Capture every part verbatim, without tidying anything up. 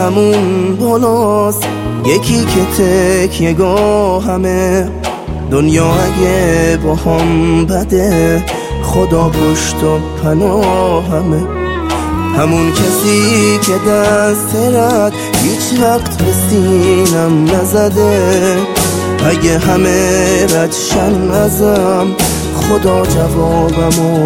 همون بالاست، یکی که تکیه گاهمه. دنیا اگه با هم بده، خدا پشت و پناهمه. همون کسی که دست رد هیچ وقت به سینم نزده. اگه همه ردشن ازم، خدا جوابمو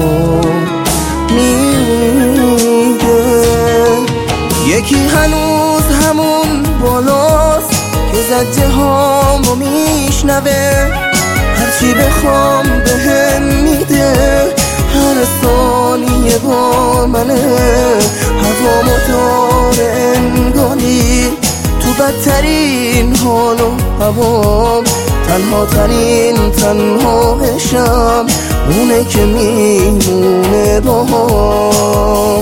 میده. یکی هنوز همون بالاست که زجه هامو میشنوه. هرچی بخوام بهم میده، هر ثانیه با منه. هوامو داره انگاری تو بدترین حال و هوام. تنها ترین تنهایشم اونه که میمونه باهام.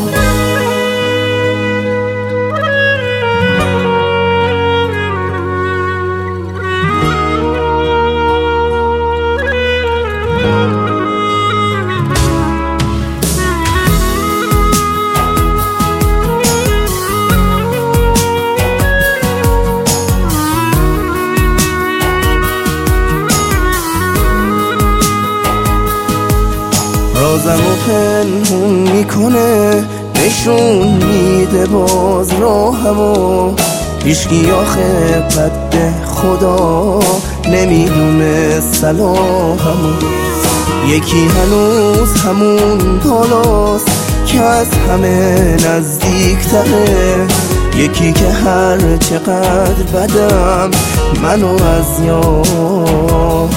رازمو پنهون میکنه، نشون میده باز راهمو. هیچکی آخه قد خدا نمیدونه صلاحمو. یکی هنوز همون بالاست که از همه نزدیک تره. یکی که هر چقدر بدم منو از یاد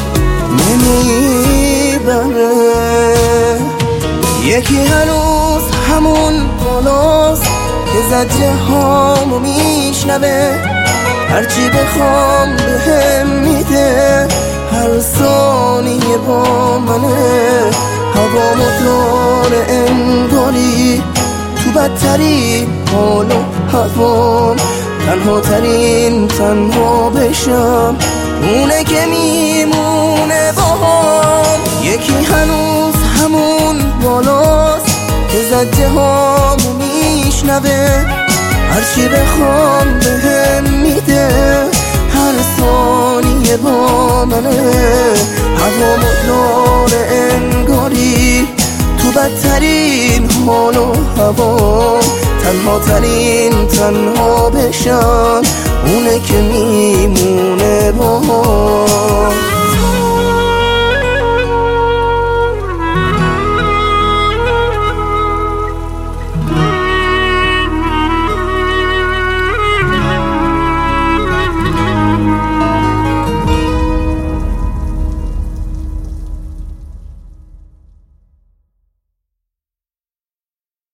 نمیبره. یکی هنوز همون بالاست که زجه هامو میشنوه. هرچی بخوام بهم میده، هر ثانیه با منه. هوامو داره انگاری تو بدترین حال و هوام. تنها ترین تنها بشم اونه که میمونه باهام. یکی هنوز همون بالاست که زجه هامو میشنوه. هرچی بخوام بهم میده، هر ثانیه با منه. هوامو داره انگاری تو بدترین حال و هوام. تنها ترین تنها بشم اونه که میمونه باهام.